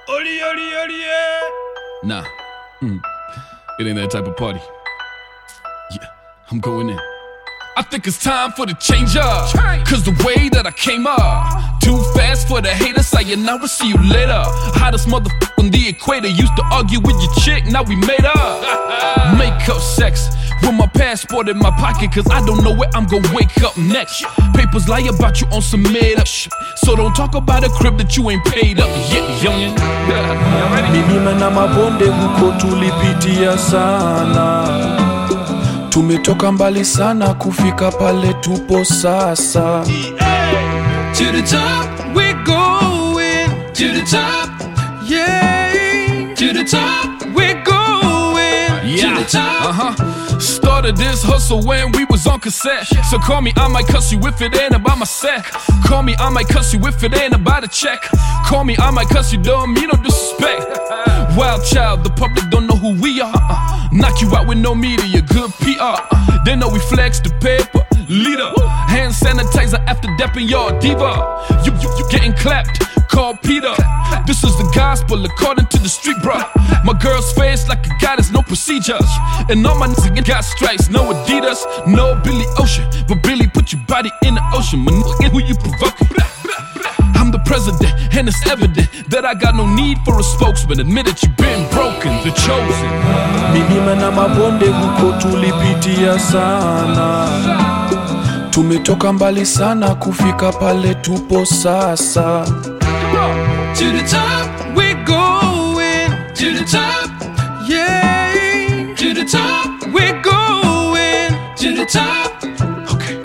Odi, odi, odi, yeah. Nah, it ain't that type of party. Yeah, I'm going in. I think it's time for the change up. Cause the way that I came up, too fast for the haters, sayonara, see you later. Hottest motherfucker on the equator, used to argue with your chick, now we made up. Make up sex, with my passport in my pocket, cause I don't know where I'm gonna wake up next. Papers lie about you on some made up shit, so don't talk about a crib that you ain't paid up yet, youngin'. Milima na mabonde huko tulipitia sana, tumetoka mbali sana kufika pale tupo sasa. To the top, we're going. To the top, yeah. To the top, we're going. Yeah. To the top. Started this hustle when we was on cassette. So call me, I might cuss you if it ain't about my set. Call me, I might cuss you if it ain't about a check. Call me, I might cuss you, don't mean no disrespect. Wild child, the public don't know who we are. Knock you out with no media, good PR. They know we flex the paper, leader. Hand sanitizer after dapping your diva. You getting clapped, call Peter. This is the gospel according to the street, bruh. My girl's face like a goddess, no procedures. And all my niggas got stripes, no Adidas, no Billy Ocean. But Billy put your body in the ocean, man, who you provoking? I'm the president, and it's evident that I got no need for a spokesman. Admit that you've been broken, the chosen. Milima na mabonde huko tulipitia sana, tumetoka mbali sana kufika pale tupo sasa. To the top, we're going. To the top, yeah. To the top, we're going. To the top. Okay.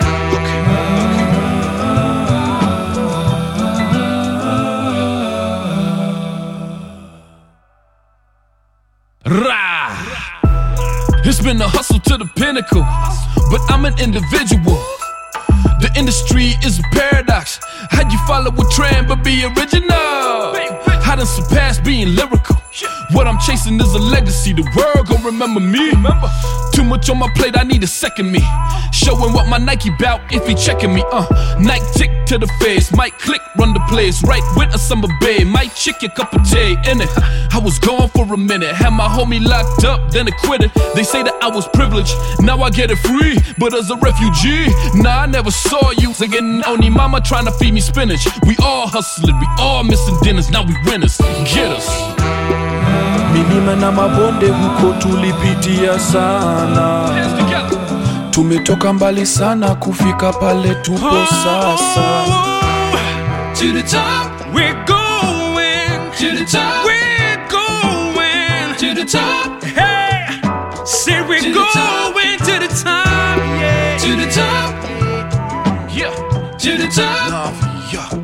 Rah! It's been a hustle to the pinnacle, but I'm an individual. The industry is a paradox. How'd you follow a trend but be original? I done surpassed being lyrical. What I'm chasing is a legacy. The world gon' remember me. Too much on my plate, I need a second me. Showing what my Nike bout if he checking me. Nike tick to the face, might click, run the place. Right with a summer babe, might chick your cup of tea in it. I was gone for a minute, had my homie locked up, then acquitted. They say that I was privileged, now I get it free. But as a refugee, nah, I never saw you. Again, only mama trying to feed me spinach. We all hustling, we all missing dinners, now we winners. Get us. Milima na mabonde huko tulipitia sana, tumetoka mbali sana kufika pale tupo sasa. To the top, we're going. To the top, we're going. To the top, hey. Say we're going to the top, yeah. To the top, Yeah. to the top. Nah, yeah.